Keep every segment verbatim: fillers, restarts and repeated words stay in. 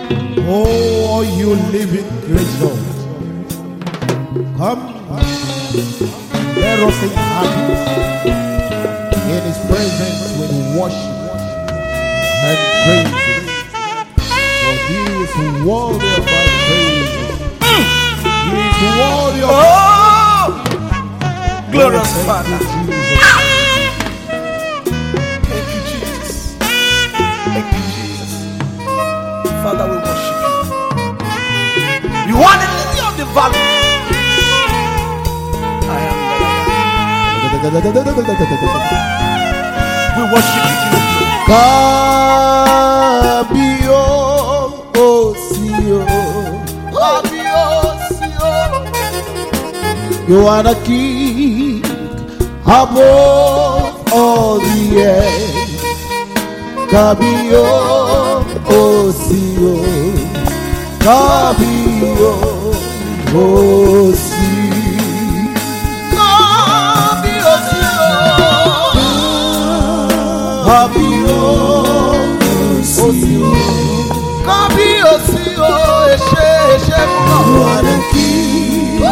Oh, you living great Lord, come, let us inhabit in His presence with worship and praise. For He is worthy of our praise. He is worthy of Oh, glorious Father. Thank you, Jesus. Thank you, Jesus. Father, we worship you. You are the lily of the valley. I am the We worship you, King of Glory. Kabio, Osio, Kabio, Osio. You are the King above all the earth. Kabio, Osio, Kabio, Osio. Kabio, Osio, Kabio, Osio, Eshe, Eshe, you are the King.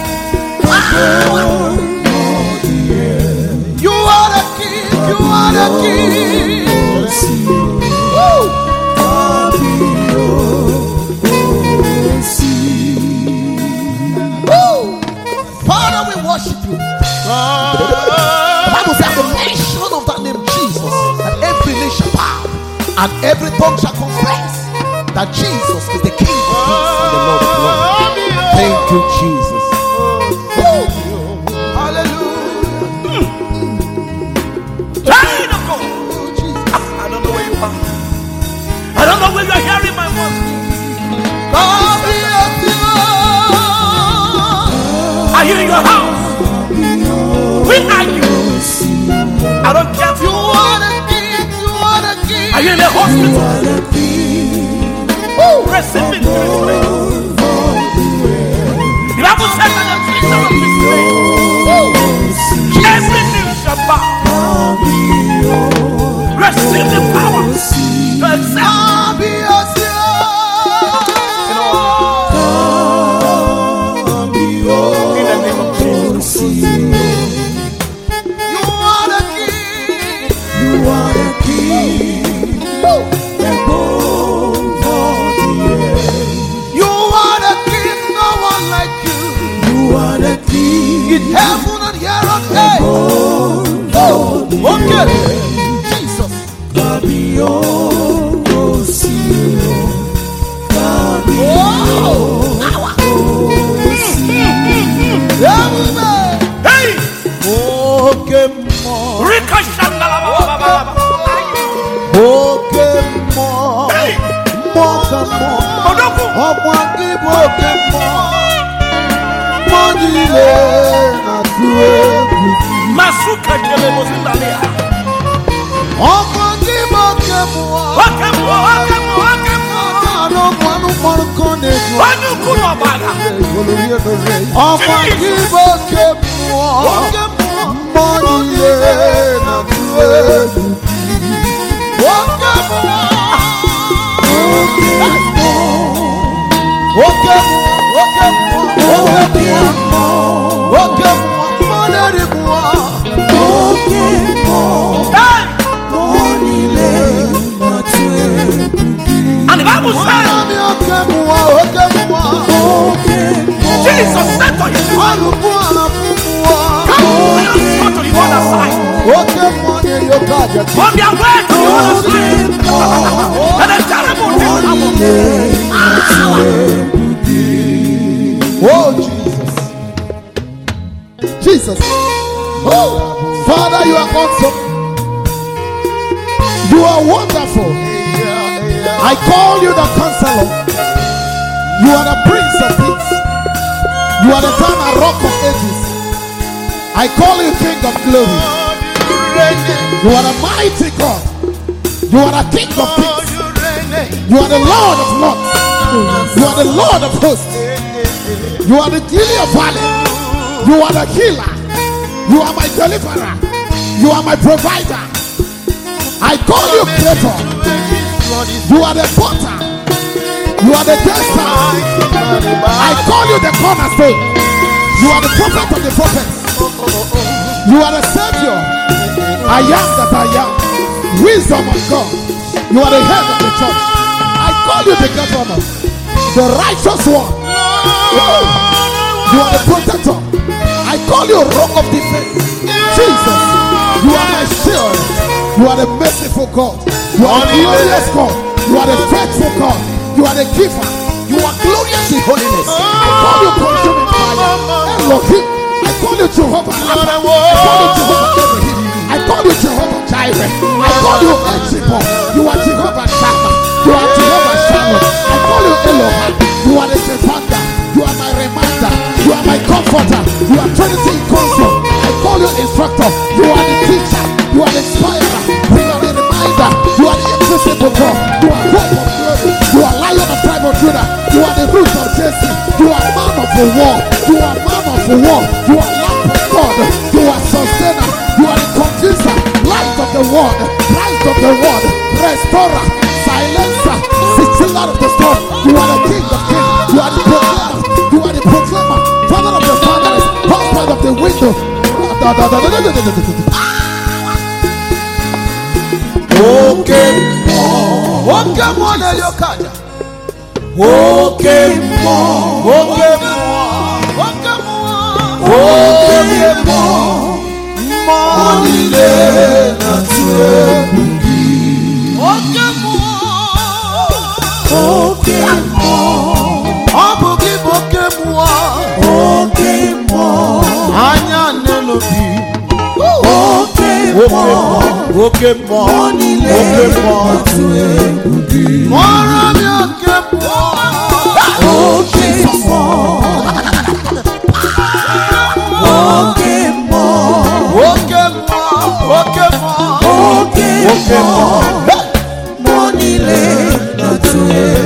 You are the King, you are the King. Father, we worship you. The Bible says the mention of that name Jesus, that every knee shall bow and every tongue shall confess that Jesus is the King of Kings and the Lord of Lords. Thank you, Jesus. Oh, hallelujah. Child of God. I don't know where you are. I don't know where you are hearing my voice. God bless you. Are you in your house? Where are you? I don't care. You are the King. You are the King. Are you in the hospital? Receiving treatment. The Bible says that the treatment of this place, every knee shall bow. Receive the power to accept. In the name of Jesus. You are the King. You are the King. You are the King. No one like you. You are the King. In heaven and here on earth. Oh, okay. Jesus. Kabio, Osio, Kabio, Hey! okay, more. Rika Shandala Baba Baba. Okay, more. Hey! More, more. Odoku. Oh, one give okay, more. Monile na tuebu. Masuka Jele Mozindalia. Oh, one give okay, more. Wakemo, wakemo, wakemo. Ano kwanu moro kone. Wanu kuno baga. Oh, one give okay, more. Monile na tuebu. Okay, more. Okay, okay, okay, okay, And the Bible says, Jesus said to his wife, come to the other side. On their way to the other side. And a terrible thing happened. Oh, Jesus. Jesus. Oh, Father, you are awesome. You are wonderful. I call you the counselor. You are the Prince of Peace. You are the eternal rock of ages. I call you King of Glory. You are the mighty God. You are the King of Kings. You are the Lord of Lords. You are the Lord of Hosts. You are the Lily of Valley. You are the healer. You are my deliverer. You are my provider. I call you Creator. You are the potter. You are the destiny. I call you the cornerstone. You are the prophet of the prophets. You are the savior. I am that I am. Wisdom of God. You are the head of the church. I call you the governor, the righteous one. You are the protector. I call you rock of defense. Jesus, you are my shield. You are the merciful God. You are the glorious God. You are the faithful God. You are the giver. You are glorious in holiness. I call you consuming fire. Elohim. I call you Jehovah. I call you Jehovah Elohim. I call you Jehovah Jireh. I call you Ejibon. You are Jehovah Shammah. You are Jehovah Shalom. I call you Elohim. You are the defender. You are my reminder. You are my comforter. You are Trinity in counsel. I call you instructor. You are the teacher. You are the inspirer. You are the reminder. You are the invisible God. You are hope of glory. You are Lion of tribe of Judah. You are the root of Jesse. You are man of the war. You are man of the war. You are lamp of God. You are sustainer. You are the confuser. Light of the world. Light of the world. Restorer. Silencer. Sitiller of the storm. You are the king of kings. You are the proclaimer. You are the proclaimer. Father of the fatherless. Husband of the widow. Okay, more. Okay, more than your card. Okay, more. Okay, more. Okay, more. Okay, more. Money lay not to Okay, more. Okay, more. Okay, okay, more. Okay, more. Anya nelobi. Okay, more. Okay, more. Money lay not to more of your okay, more. Okay, more. Okay, more. Okay, more. Okay, more. Okay, okay, more. Money lay not to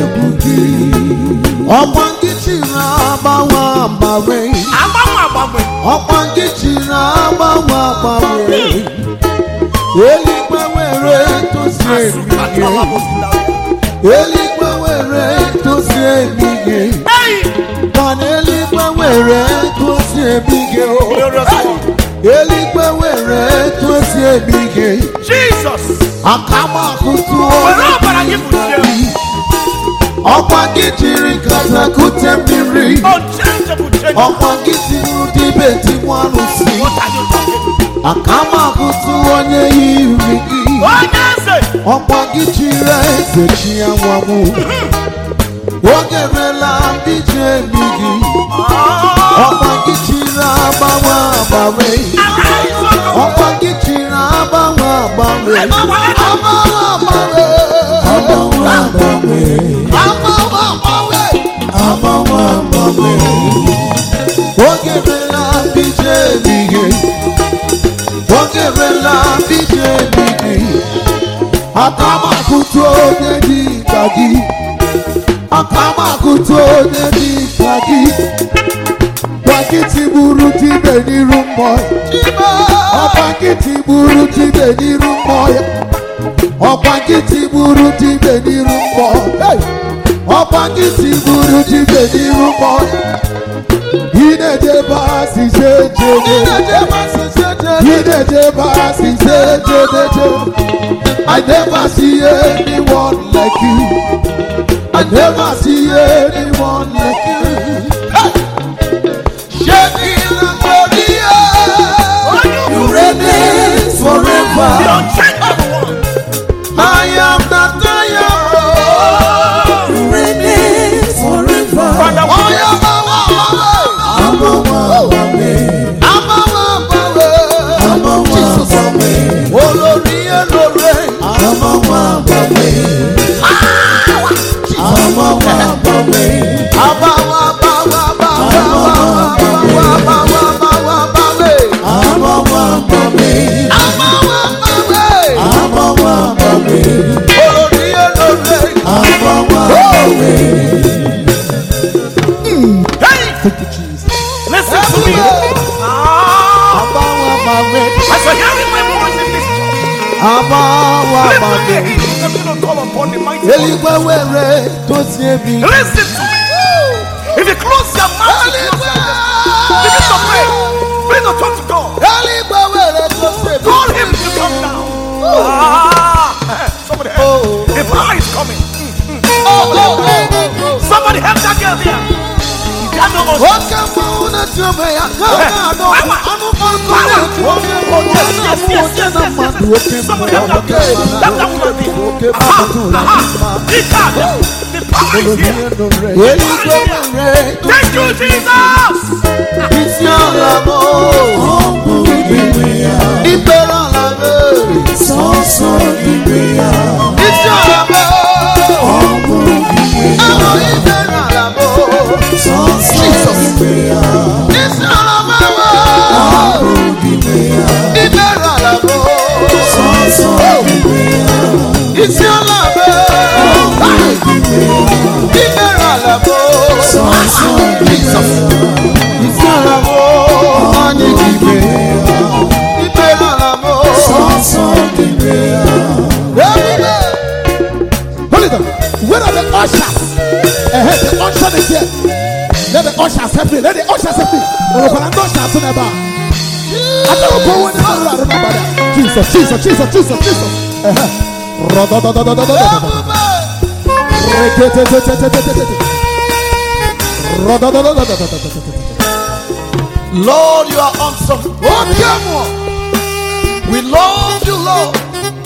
ọmọ ngiji na agbanwe agbanwe. Agbanwe agbanwe. Ọmọ ngiji na agbanwe agbanwe. Eligwe were tosi emige. Eligwe were tosi emige. Mana eligwe were tosi emige. Eligwe were tosi emige. Jesus. Akama kutu oyi. Ọ̀pọ̀ gidiri kàtà kùtẹ mmiri. Ọ̀pọ̀ gidiri dìbè tí wọ́n lù sí. Àkàmà kùtù onye yìí gị. Ọ̀pọ̀ gidiri ẹ̀sẹ̀ chi àwọn mú. Oge rela mbije mi gị. Ọ̀pọ̀ gidiri agbanwe agbanwe. Ọ̀pọ̀ gidiri agbanwe agbanwe. Agbanwe agbanwe. Agbanwe agbanwe. Agbanwe agbanwe. Oge rela mbije mi gị. Oge rela mbije mi gị. Akama kutu onye dị ka gị. Akama kutu onye dị ka gị. Wakiti buru tibe n'iru mmụọ. Ọbakiti buru tibe n'iru mmụọ. Ọbakiti buru tibe n'iru mmụọ. Ọbakiti buru tibe n'iru mmụọ. Inedeba si jejeje. Inedeba si jejeje. I never see anyone like you. I never see anyone like you. Shaking and Gloria, you reign forever. I am that I am. You reign forever. I am a woman. I'm a woman. I'm a woman. I'm a woman. Oh, Gloria, Gloria. I'm a woman. I'm a woman. I'm a Thank you, Jesus. Listen to me. I said, hearing my voice in this church. Lift your hands. I'm going to call on upon the mighty God. Listen to me. If you close your mouth, you close your mouth. Begin to pray. Begin to talk to God. Call him to come down. Ah, somebody help. The power is coming. Somebody help that girl there. Yes, yes, yes, yes, yes. Somebody help that girl. Help that woman there. Aha, aha. The power is here. Thank you, Jesus. It's your love. It's your love. It's your love. Jesus. It's your love. It's your love. Where are the ushers? Ahead, the usher is here. Let the ushers help me. Let the ushers help me. I don't go in the Jesus, Jesus, Jesus, Jesus, Jesus. Lord, you are awesome. We love you, Lord.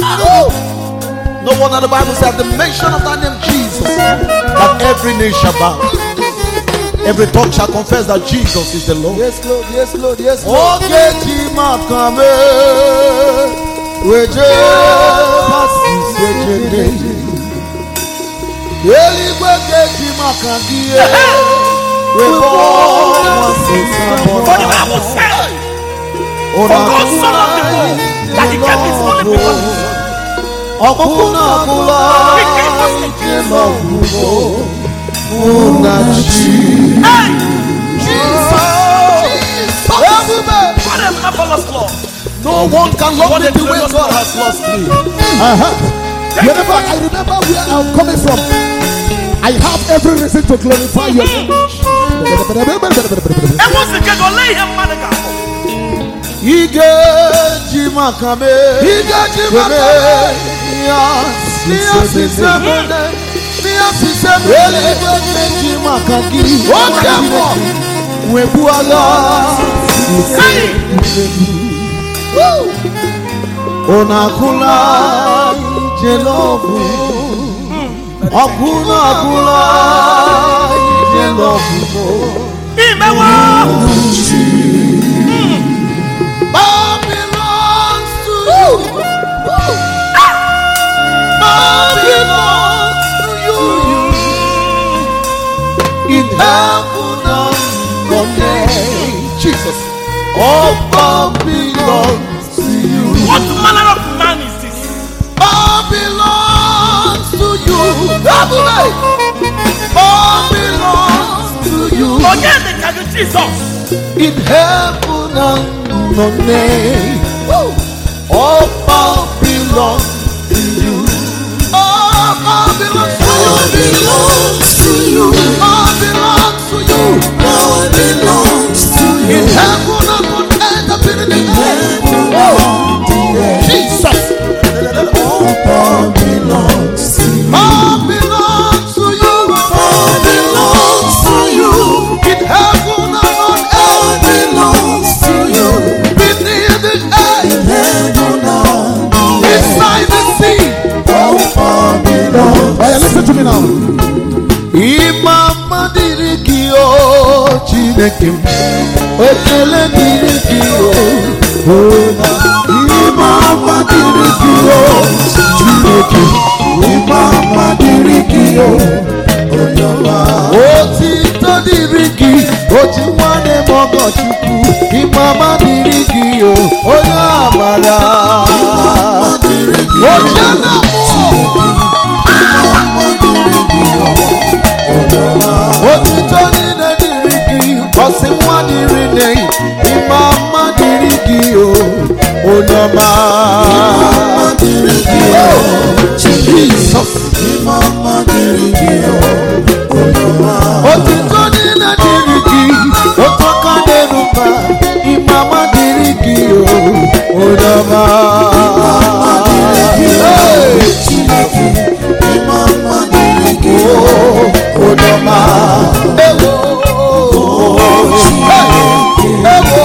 No wonder the Bible says the mention of that name Jesus, that every knee shall bow, every tongue shall confess that Jesus is the Lord. Yes, Lord, yes, Lord, yes, Lord. Okay, Jima come, we For the Bible says, for God so loved the world that he gave his only begotten. Okuna kula ikema kubo unachi. Hey, Jesus, what a marvelous Lord! No one can love me the way God has lost me. Uh-huh. Whenever I remember where I'm coming from, I have every reason to glorify your name. And once again, go lay him man. Ige jimakame, ige jimakame, yes, yes, yes, yes, ige jimakaki, okamo, webuala, onakula jelovu, akuna akula jelovu, imewa. All belongs to you. All belongs to you. In heaven and on earth, Jesus. All belongs to you. What manner of man is this? All belongs to you. All belongs to you. Forget the God of Jesus. In heaven and no name. All power belongs to you. All power belongs to you. All belongs to you. All belongs to you. All belongs to you. In heaven and on earth, up in the air. Jesus. All power belongs to you. All belongs to you. All belongs to you. In heaven and on earth. All belongs to you. Listen to me now. Imama dirigio chineke, ekele dirigio. Imama dirigio chineke, imama dirigio. Otito dirigi, ochiwane mogo chuku. Imama dirigio, oyamara. Imama dirigio, ojana mo. Otito nine dirigi, osimwa dirine, imama dirigi o, onyama. Imama dirigi o, Jesus. Otito niile dịrị gị, otoka n'erumba, imama dịrị gị o, onye ọma. Chineke, imama dịrị gị o, onye ọma. Ewo, Chineke, ewo,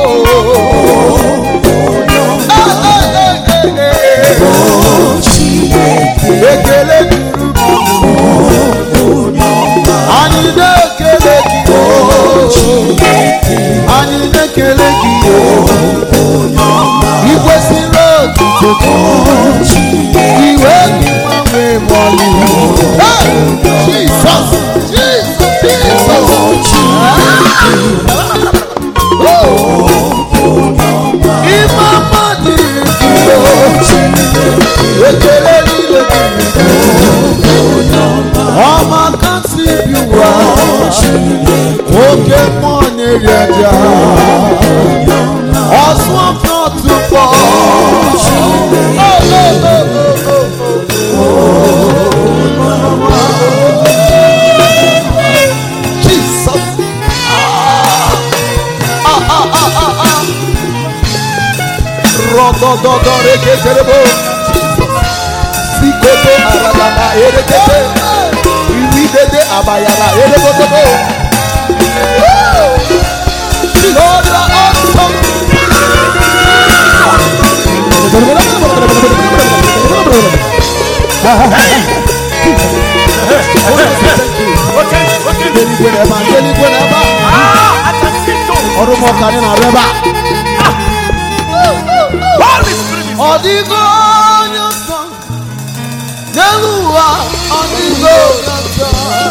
Chineke, ekele dịrị gị. Anyị na-ekele gị o, anyị na-ekele gị o, ị kwesịrị otuto iwe gị gbanwe mọlị. Jizọs, Jizọs, ime mma dịrị gị o, ekele niile dịrị gị ọma kasị biwa oke mmụọ na-eri aja ọsụ afọ ọtụfọ Jesus rodododo reketerebo sikoto arababa erekete iridede abayara erebododo. Lord, you are awesome. Okay, okay. Odigo nyoso, Neluwa, odigo nyoso,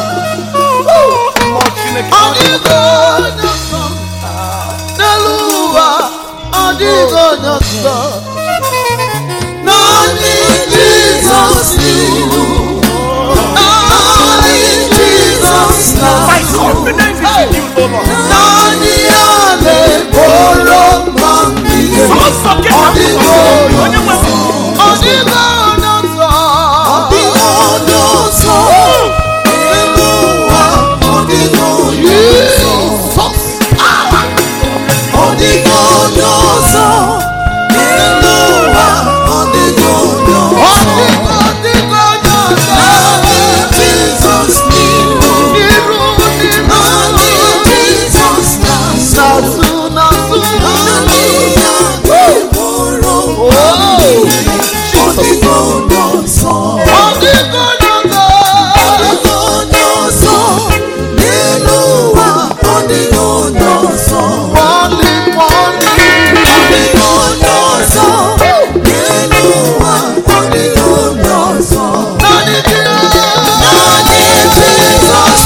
odigo nyoso, Neluwa, odigo nyoso. Nani Jesus you, Nani Jesus now. My confidence is in you, Lord. Nani ale bolo mami, odigo, odigo nyoso, odigo nyoso, Neluwa, odigo nyoso, odigo nyoso, Neluwa, odigo nyoso, odigo nyoso, Jesus niru, niru, niru, Jesus nasu, nasu, nasu, oh, odigo nyoso, odigo nyoso, Neluwa, odigo nyoso, only, only, odigo nyoso, Neluwa, odigo nyoso, nani Jesus,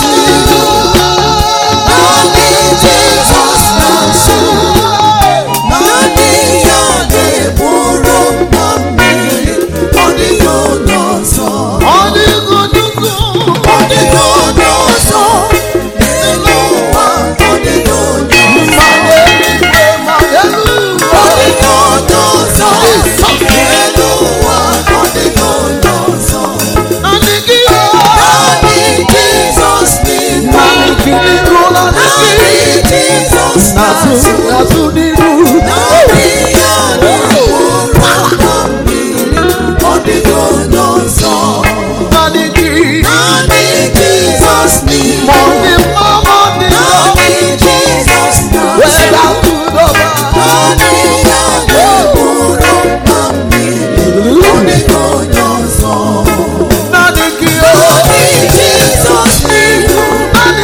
nani Jesus nasu, nani yade buru mami, odigo nyoso, odigo nyoso, odigo nyoso, Neluwa, odigo nyoso, odigo nyoso, Neluwa, odigo nyoso, nani Jesus niru, nani Jesus nasu, nasu niru, nani yade buru mami, odigo nyoso, nani Jesus niru, nani Jesus nasu, nani yade buru mami, odigo nyoso, nani Jesus niru, nani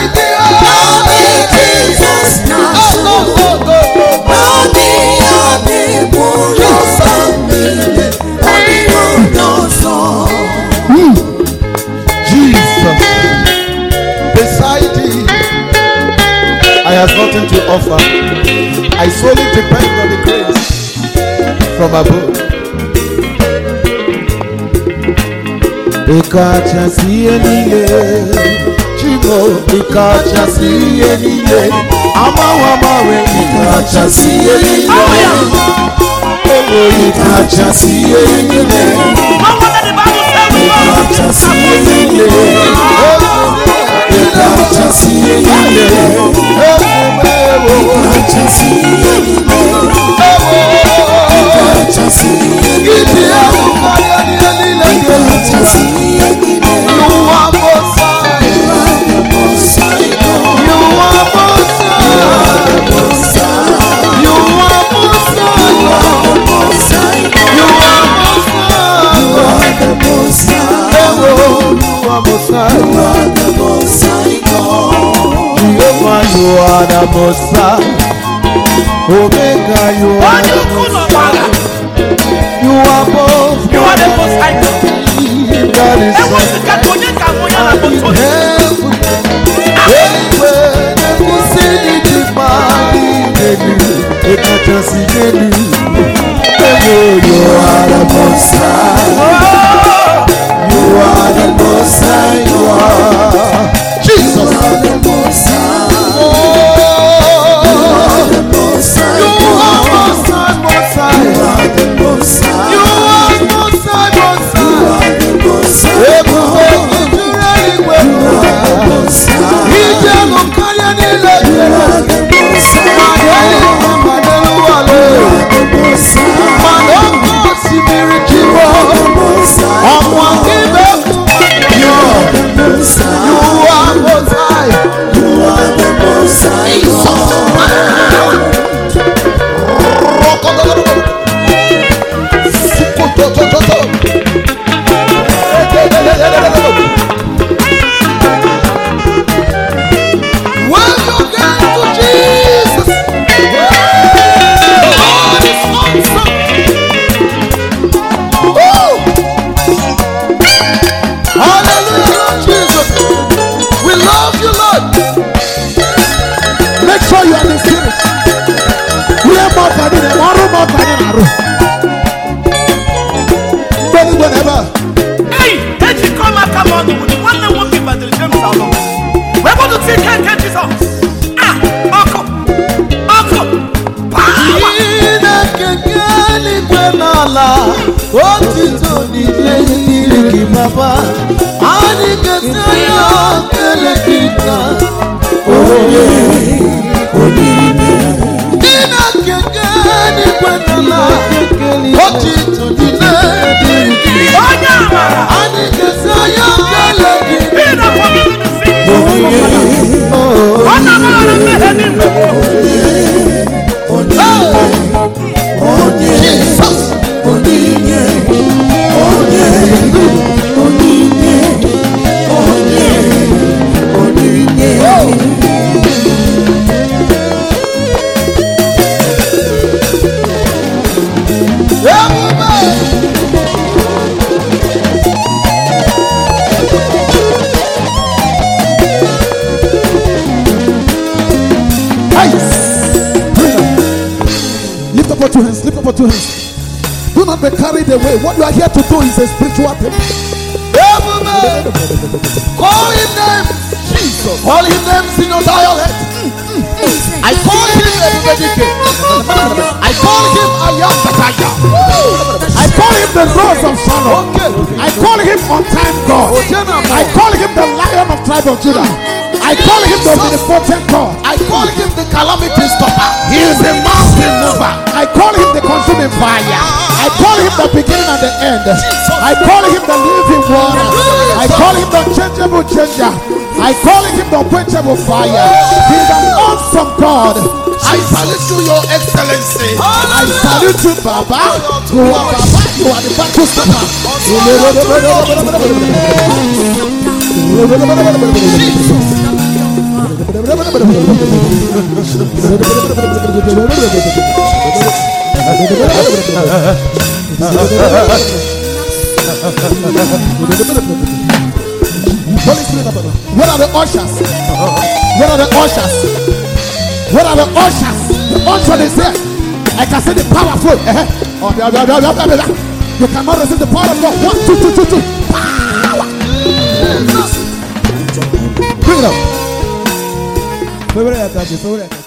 Jesus nasu, nani yade buru mami, odigo nyoso. Jesus. Beside thee, I have nothing to offer. I solely depend on the grace from above. Ikachasi enile, Chigo, ikachasi enile, Amawa mawe, ikachasi enile, Owo ikachasi enile, You are the Most High. Omega, you are the Most High. You are both. You are the Most High. That is all. Anywhere that we see the body, it not just in you. You are the Most High. You are the Most High. You are Jesus. You are the Most High. Baba, ani kesaya kelekita, oye, oye. Ina kekeni kwenala, oti tudile, oye, ani kesaya kelekita, ina oye, oye, Jesus, oye, oye. Lift up your two hands, lift up your two hands. Do not be carried away. What you are here to do is a spiritual thing. Call his name Jesus. Call his name in your dialect. I call him Ebedike. I call him Ayam Bataya. I call him the Rose of Sharon. I call him on time God. I call him the Lion of tribe of Judah. I call him the omnipotent God. I call him the calamity stopper. He is a mountain mover. I call him the consuming fire. I call him the beginning and the end. I call him the living water. I call him the changeable changer. I call him the unquenchable fire. He is an awesome God. I salute you, your excellency. I salute you, Baba. You are Baba. You are the battle stopper. What are the ushers? What are the ushers? What are the ushers? The usher is here. I can see the powerful. Oh, you cannot resist the power of God. One, two, two, two, two. Power. Bring it up.